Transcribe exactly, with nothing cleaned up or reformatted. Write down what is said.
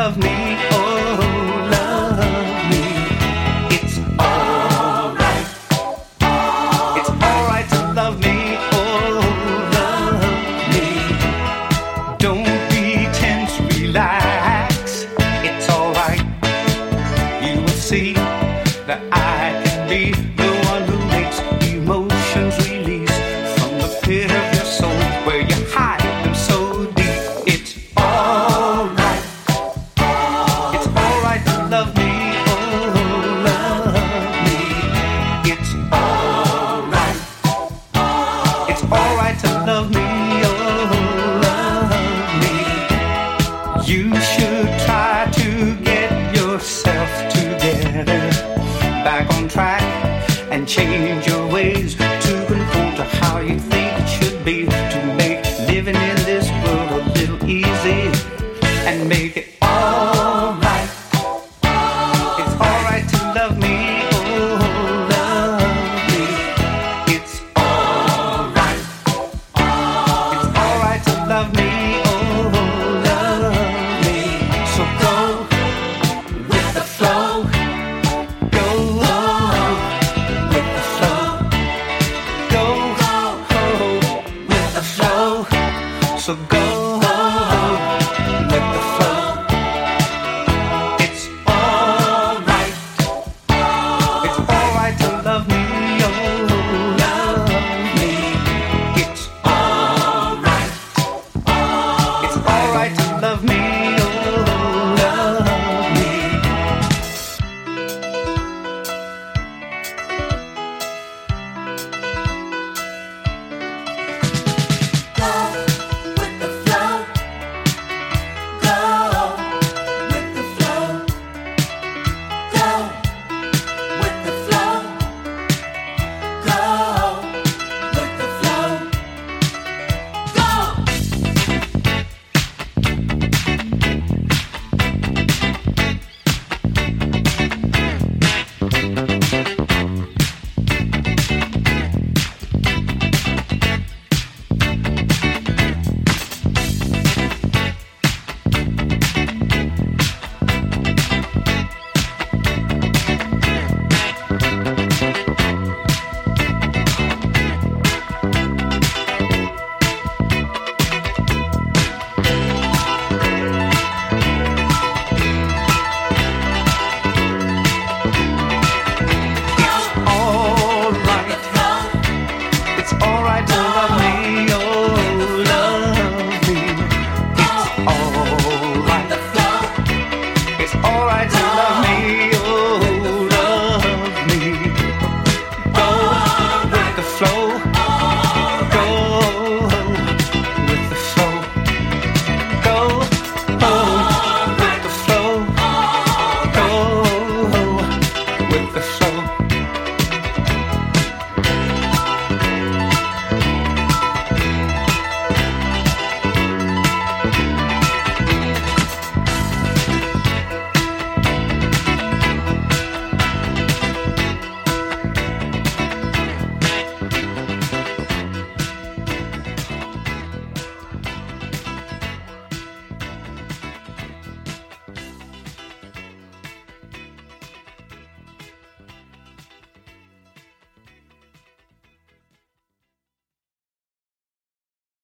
love me, oh, love me. It's alright. It's alright to love me, oh, love me. Don't be tense, relax. It's alright. You will see that I can be the one who makes emotions release from the pit of your soul where you hide them so deep. It's alright. It's alright to love me, oh, love me. It's alright. It's alright to love me, oh, love me. You should try to get yourself together, back on track, and change your ways to conform to how you think it should be, to make living in this world a little easy and make it alright. It's alright to love me, oh, love me. It's alright. It's alright to love me, oh, love me. So go with the flow. Go with the flow. Go with the flow. So go